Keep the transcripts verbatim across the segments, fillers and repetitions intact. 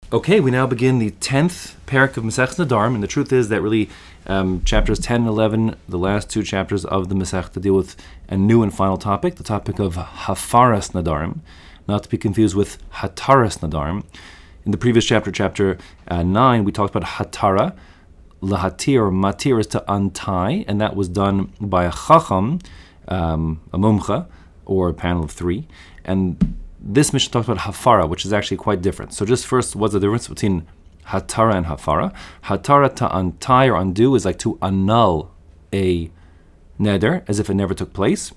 Okay, we now begin the tenth parak of Masechta Nedarim, and the truth is that really um, chapters ten and eleven, the last two chapters of the Masechta, deal with a new and final topic, the topic of Hafaras Nedarim, not to be confused with Hataras Nedarim. In the previous chapter, chapter uh, nine, we talked about Hatara. Lahatir or matir is to untie, and that was done by a chacham, um, a mumcha, or a panel of three. And this mission talks about hafara, which is actually quite different. So just first, what's the difference between hatara and hafara? Hatara, to untie or undo, is like to annul a neder, as if it never took place.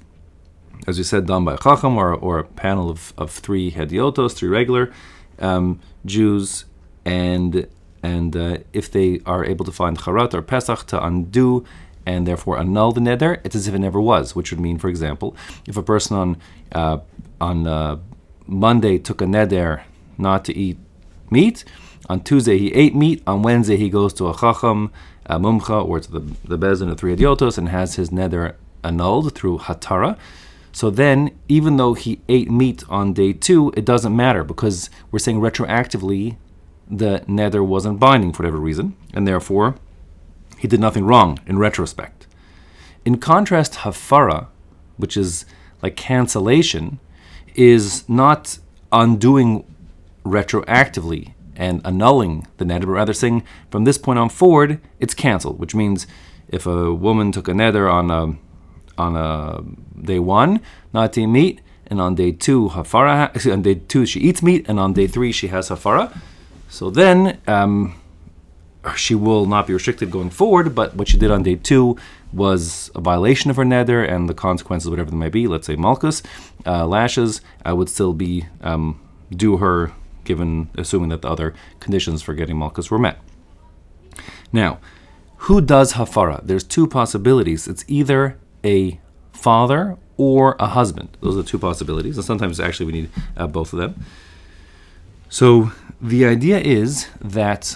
As we said, done by a chacham or, or a panel of, of three hediotos, three regular um, Jews, and and uh, if they are able to find charat or pesach to undo and therefore annul the neder, it's as if it never was, which would mean, for example, if a person on uh, on uh, Monday took a neder not to eat meat, on Tuesday he ate meat, on Wednesday he goes to a chacham, a mumcha, or to the, the bezin of three idiotos and has his neder annulled through hatara. So then, even though he ate meat on day two, it doesn't matter, because we're saying retroactively the neder wasn't binding for whatever reason, and therefore he did nothing wrong in retrospect. In contrast, hafara, which is like cancellation, is not undoing retroactively and annulling the neder, but rather saying from this point on forward, it's canceled, which means if a woman took a neder on a, on a day one, not to eat meat, and on day two, hafara, on day two she eats meat, and on day three she has hafara, so then um, she will not be restricted going forward, but what she did on day two was a violation of her neder, and the consequences, whatever they may be, let's say malchus, uh, lashes, uh, would still be um, due her, given, assuming that the other conditions for getting malchus were met. Now, who does hafara? There's two possibilities. It's either a father or a husband. Those are the two possibilities, and sometimes actually we need uh, both of them. So the idea is that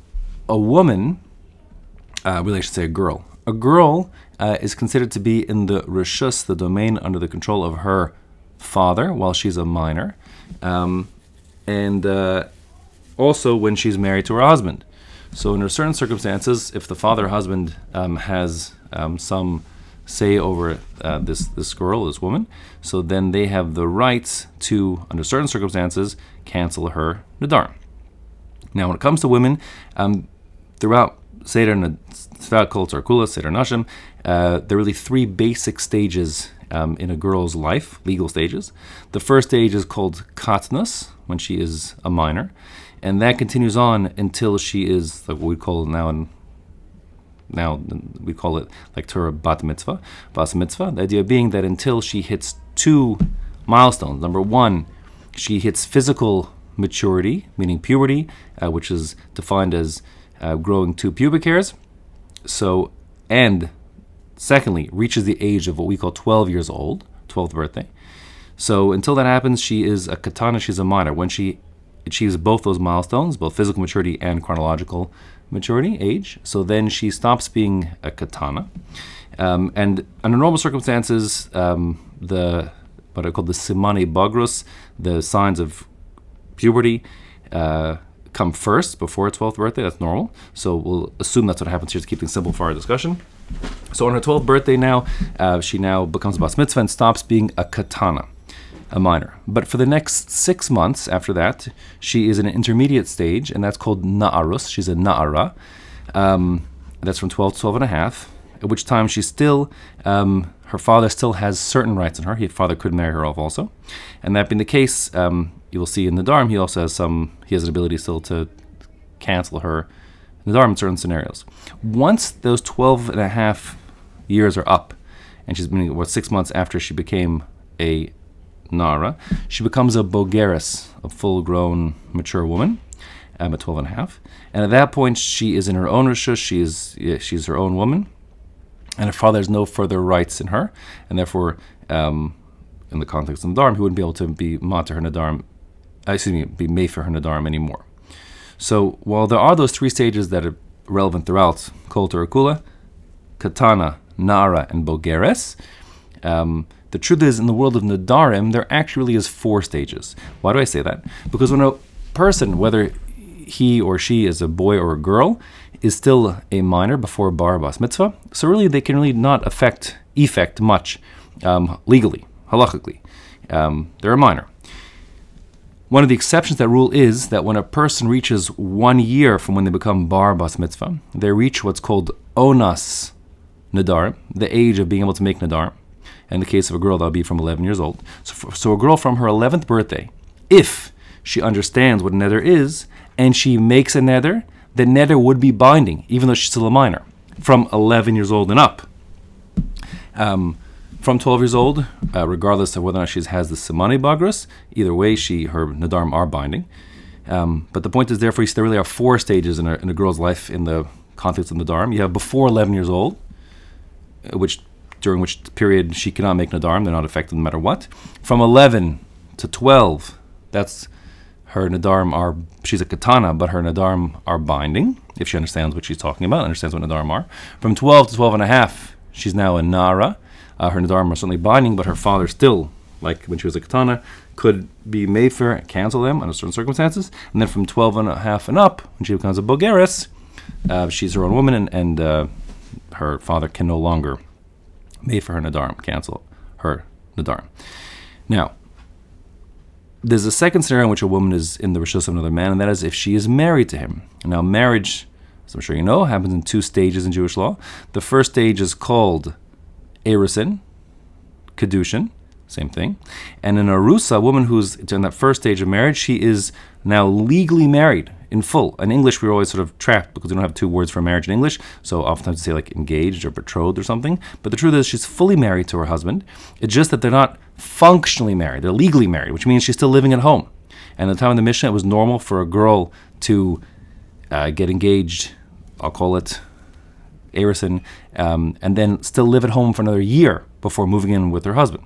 a woman, uh, really I should say a girl, a girl uh, is considered to be in the reshus, the domain under the control of her father while she's a minor, um, and uh, also when she's married to her husband. So under certain circumstances, if the father or husband um, has um, some say over uh, this, this girl, this woman, so then they have the rights to, under certain circumstances, cancel her nedarim. Now, when it comes to women, um, throughout Seder Tzvat Kol Tzar Kula, Seder Nashim, uh, there are really three basic stages um, in a girl's life, legal stages. The first stage is called katnus, when she is a minor, and that continues on until she is like what we call now in now we call it like Torah bat mitzvah, bas mitzvah. The idea being that until she hits two milestones. Number one, she hits physical maturity, meaning puberty, uh, which is defined as uh, growing two pubic hairs. So, and secondly, reaches the age of what we call twelve years old, twelfth birthday. So until that happens, she is a katana, she's a minor. When she achieves both those milestones, both physical maturity and chronological maturity, age, so then she stops being a katana. Um, and under normal circumstances, um, the what I call the simani bagrus, the signs of puberty, uh, come first before her twelfth birthday. That's normal. So we'll assume that's what happens here to keep things simple for our discussion. So on her twelfth birthday now, uh, she now becomes a bas mitzvah and stops being a katana, a minor. But for the next six months after that, she is in an intermediate stage, and that's called na'arus. She's a na'ara. Um, that's from twelve to twelve and a half, at which time she still, um, her father still has certain rights on her. His father could marry her off also. And that being the case, um, you will see in Nedarim, he also has some, he has an ability still to cancel her Nedarim in certain scenarios. Once those twelve and a half years are up, and she's been, what, six months after she became a Nara, she becomes a bogeres, a full-grown, mature woman, um, at twelve and a half. And at that point, she is in her own reshus, she is, yeah, she's her own woman, and her father has no further rights in her, and therefore, um, in the context of Nedarim, he wouldn't be able to be mater her Nedarim, uh, excuse me, be made for her Nedarim anymore. So while there are those three stages that are relevant throughout Kol Torah Kula, Katana, Nara, and Bogeres, um, the truth is, in the world of Nedarim, there actually is four stages. Why do I say that? Because when a person, whether he or she is a boy or a girl, is still a minor before bar bas mitzvah. So really, they can really not affect effect much um, legally, halachically. Um, they're a minor. One of the exceptions to that rule is that when a person reaches one year from when they become bar bas mitzvah, they reach what's called onas nadar, the age of being able to make nadar. In the case of a girl, that would be from eleven years old. So, for, so a girl from her eleventh birthday, if she understands what a neder is, and she makes a neder, the neder would be binding, even though she's still a minor, from eleven years old and up. Um, from twelve years old, uh, regardless of whether or not she has the Simani Bagras, either way, she her nadarim are binding. Um, but the point is, therefore, there really are four stages in a, in a girl's life in the context of nadarim. You have before eleven years old, which during which period she cannot make nadarim, they're not affected no matter what. From eleven to twelve, that's her nadarim are, she's a katana, but her nadarim are binding, if she understands what she's talking about, understands what nadarim are. From twelve to twelve and a half, she's now a nara. Uh, her nadarim are certainly binding, but her father still, like when she was a katana, could be mefer, cancel them under certain circumstances. And then from twelve and a half and up, when she becomes a bogeres, uh, she's her own woman, and, and uh, her father can no longer mefer her nadarim, cancel her nadarim. Now, there's a second scenario in which a woman is in the rishus of another man, and that is if she is married to him. Now, marriage, as I'm sure you know, happens in two stages in Jewish law. The first stage is called erusin, kedushin, same thing. And in arusa, a woman who's in that first stage of marriage, she is now legally married in full. In English, we're always sort of trapped because we don't have two words for marriage in English, so oftentimes we say like engaged or betrothed or something. But the truth is she's fully married to her husband. It's just that they're not functionally married. They're legally married, which means she's still living at home. And at the time of the Mishnah, it was normal for a girl to uh, get engaged, I'll call it erusin, um, and then still live at home for another year before moving in with her husband.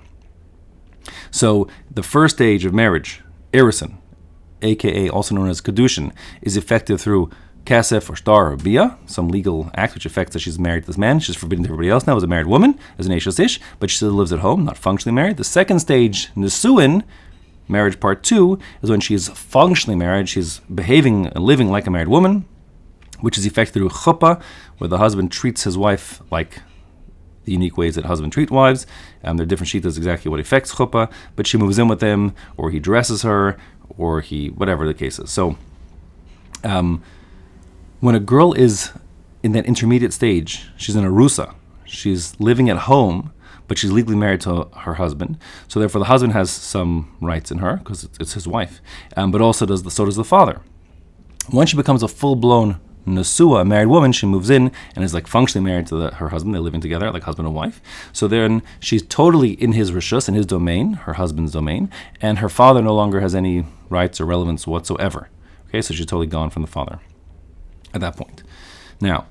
So the first stage of marriage, erusin, aka also known as kedushin, is effective through kasef or star or bia, some legal act which affects that she's married to this man. She's forbidden to everybody else now as a married woman, as an eshes ish, but she still lives at home, not functionally married. The second stage, nisuin, marriage part two, is when she's functionally married. She's behaving and living like a married woman, which is effected through chuppah, where the husband treats his wife like the unique ways that husbands treat wives. Um, there are different shittas exactly what affects chuppah, but she moves in with him, or he dresses her, or he, whatever the case is. So, um, when a girl is in that intermediate stage, she's in a rusa. She's living at home, but she's legally married to her husband. So therefore, the husband has some rights in her because it's, it's his wife, um, but also does the, so does the father. Once she becomes a full-blown Nesua, a married woman, she moves in and is like functionally married to the, her husband. They're living together like husband and wife. So then she's totally in his rishus, in his domain, her husband's domain, and her father no longer has any rights or relevance whatsoever. Okay, so she's totally gone from the father at that point. Now,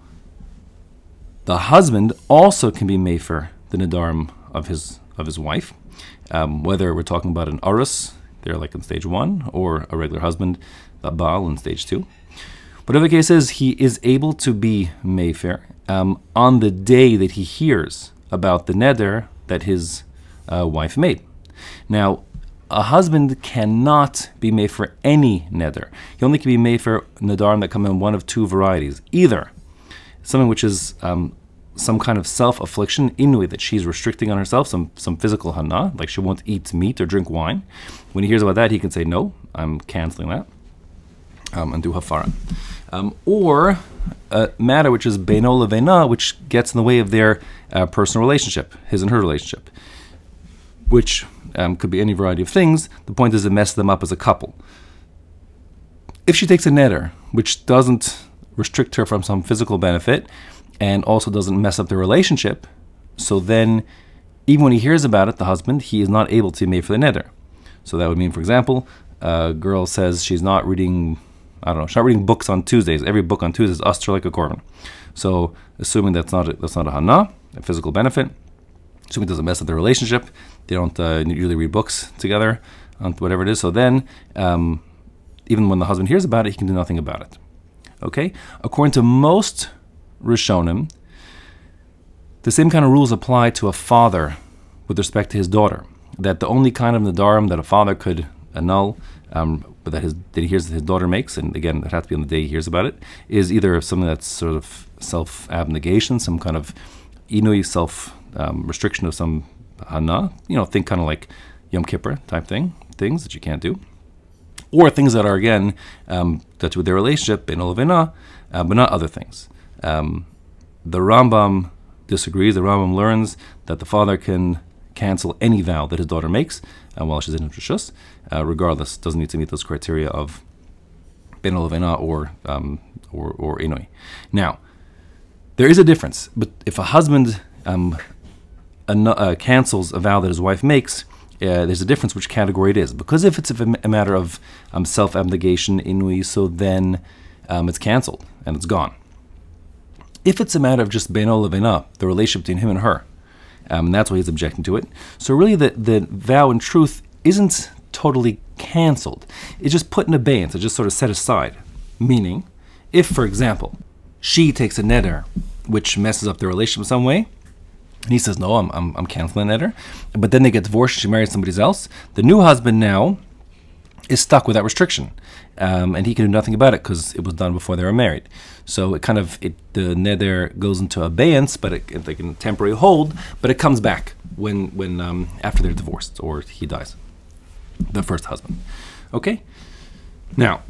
the husband also can be mefer the nadarim of his of his wife, um, whether we're talking about an arus, they're like in stage one, or a regular husband, the baal in stage two. Whatever the case is, he is able to be mefer um, on the day that he hears about the neder that his uh, wife made. Now, a husband cannot be mefer any neder. He only can be mefer nadarim that come in one of two varieties. Either something which is um, some kind of self-affliction, inui, that she's restricting on herself, some some physical hana, like she won't eat meat or drink wine. When he hears about that, he can say, no, I'm canceling that, um, and do hafara. Um, or a matter which is beino levena, which gets in the way of their uh, personal relationship, his and her relationship, which um, could be any variety of things. The point is it messes them up as a couple. If she takes a neder, which doesn't restrict her from some physical benefit, and also doesn't mess up their relationship, so then, even when he hears about it, the husband, he is not able to be made for the neder. So that would mean, for example, a girl says she's not reading, I don't know, she's not reading books on Tuesdays. Every book on Tuesdays is usher like a korban. So, assuming that's not a, that's not a hana, a physical benefit, assuming it doesn't mess up their relationship, they don't uh, usually read books together, on whatever it is. So then, um, even when the husband hears about it, he can do nothing about it. Okay? According to most Rishonim, the same kind of rules apply to a father with respect to his daughter. That the only kind of nadarim that a father could annul um, but that his that he hears that his daughter makes, and again, it has to be on the day he hears about it, is either something that's sort of self-abnegation, some kind of inui self um, restriction of some hana, you know, think kind of like Yom Kippur type thing, things that you can't do, or things that are again um, that with their relationship in Olavina, uh, but not other things. Um, the Rambam disagrees. The Rambam learns that the father can cancel any vow that his daughter makes uh, while she's in Rishus, uh, regardless. Doesn't need to meet those criteria of Ben Olavina or um, or or Inui. Now, there is a difference, but if a husband um, an, uh, cancels a vow that his wife makes, uh, there's a difference which category it is. Because if it's a, a matter of um, self-abnegation, Inui, so then um, it's canceled and it's gone. If it's a matter of just Beino Levena, the relationship between him and her, um, and that's why he's objecting to it, so really the, the vow in truth isn't totally canceled. It's just put in abeyance, it's just sort of set aside. Meaning, if, for example, she takes a neder which messes up their relationship in some way, and he says, no, I'm, I'm, I'm canceling the neder, but then they get divorced, she marries somebody else, the new husband now is stuck with that restriction. Um, and he can do nothing about it because it was done before they were married. So it kind of, it, the neder goes into abeyance, but it, it, like in temporary hold, but it comes back when, when um, after they're divorced or he dies, the first husband. Okay? Now,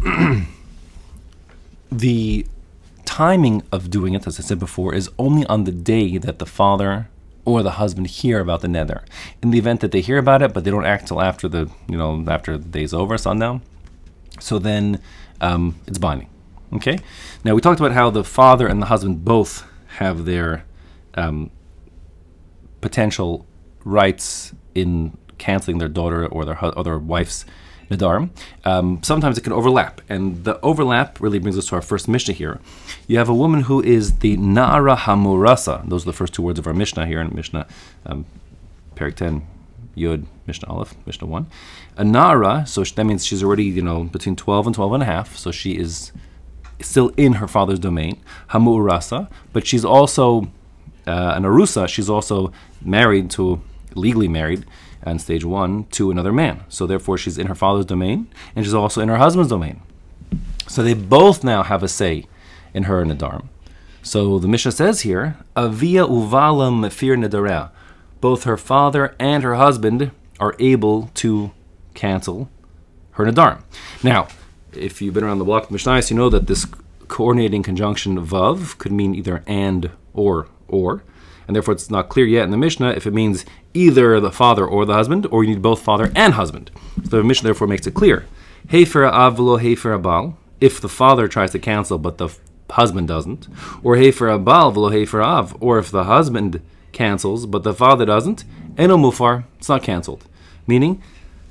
the timing of doing it, as I said before, is only on the day that the father or the husband hear about the neder. In the event that they hear about it, but they don't act till after the, you know, after the day's over, sundown, so then um, it's binding. Okay? Now we talked about how the father and the husband both have their um, potential rights in canceling their daughter or their hu- or their wife's nidar. Um, sometimes it can overlap, and the overlap really brings us to our first Mishnah here. You have a woman who is the Na'ara Hamurasa. Those are the first two words of our Mishnah here in Mishnah, um, Perek ten, Yud, Mishnah Aleph, Mishnah one. A Na'ara, so that means she's already, you know, between twelve and twelve and a half, so she is still in her father's domain, Hamurasa, but she's also uh, an Arusa, she's also married to, legally married, and stage one, to another man. So therefore she's in her father's domain, and she's also in her husband's domain. So they both now have a say in her Nedarim. So the Mishnah says here, Avia uvala mefir nedarea. Both her father and her husband are able to cancel her Nedarim. Now, if you've been around the block of Mishnayos, you know that this coordinating conjunction vav could mean either and or or, and therefore it's not clear yet in the Mishnah if it means either the father or the husband, or you need both father and husband. So the Mishnah therefore makes it clear. Heifer av v'lo heifer abal, if the father tries to cancel but the husband doesn't, or heifer abal v'lo heifer av, or if the husband cancels but the father doesn't, eno mufar, it's not canceled. Meaning,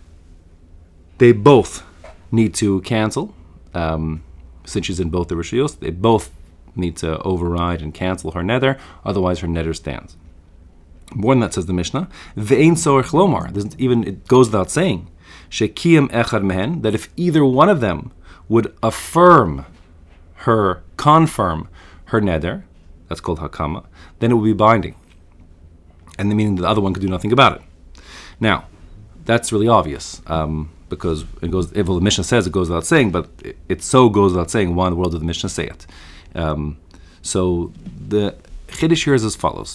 they both need to cancel, um, since she's in both the Rishiyos, they both need to override and cancel her neder, otherwise her neder stands. More than that, says the Mishnah, ve'ein sorech lomar, even it goes without saying, shekiyam echad mehen, that if either one of them would affirm her, confirm her neder, that's called hakama, then it would be binding. And the meaning the other one could do nothing about it. Now, that's really obvious, um, because it goes, if well, the Mishnah says it goes without saying, but it, it so goes without saying, why in the world did the Mishnah say it? Um, so the Chiddush here is as follows.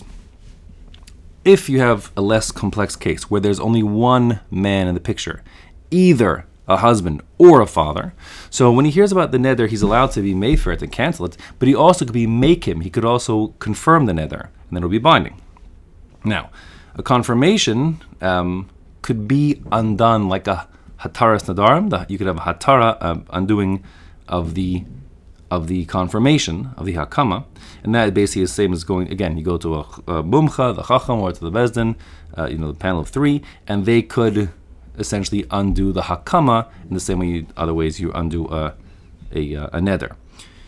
If you have a less complex case where there's only one man in the picture, either a husband or a father, so when he hears about the neder, he's allowed to be made for it and cancel it, but he also could be make him, he could also confirm the neder, and then it'll be binding. Now, a confirmation um, could be undone like a hataras nadarim. You could have a hatara, uh, undoing of the of the confirmation of the hakama, and that basically is the same as going again. You go to a, a mumcha, the chacham, or to the bezdin, uh, you know, the panel of three, and they could essentially undo the hakama in the same way. You, other ways you undo a a, a neder.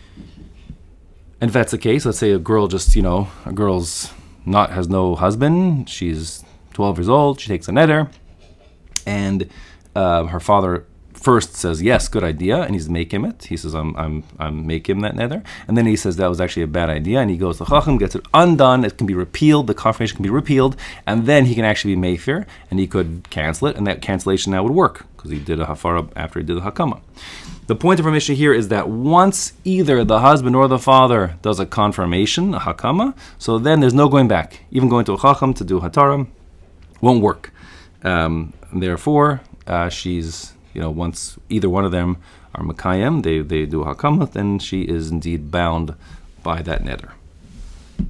And if that's the case, let's say a girl just you know a girl's not has no husband. She's twelve years old. She takes a neder, and uh, her father first says, yes, good idea, and he's making it. He says, I'm I'm I'm making that nether. And then he says that was actually a bad idea, and he goes to Chacham, gets it undone, it can be repealed, the confirmation can be repealed, and then he can actually be Mefer, and he could cancel it, and that cancellation now would work, because he did a Hafara after he did the Hakama. The point of our Mishnah here is that once either the husband or the father does a confirmation, a Hakama, so then there's no going back. Even going to a Chacham to do Hatara won't work. Um, therefore, uh, she's... You know, once either one of them are Makayim, they, they do Hakama, then she is indeed bound by that neder.